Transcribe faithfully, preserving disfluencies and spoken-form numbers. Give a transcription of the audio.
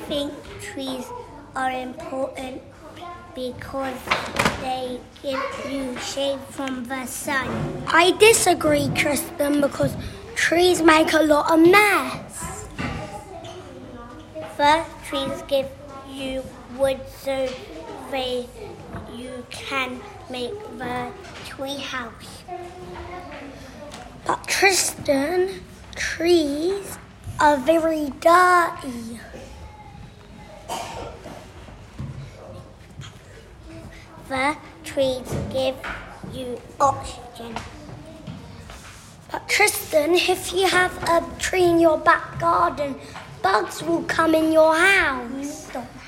think trees are important because they give you shade from the sun. I disagree, Tristan, because trees make a lot of mess. The trees give you wood so they you can make the tree house. But Tristan, trees are very dirty. The trees give you oxygen. But Tristan, if you have a tree in your back garden, bugs will come in your house. Stop.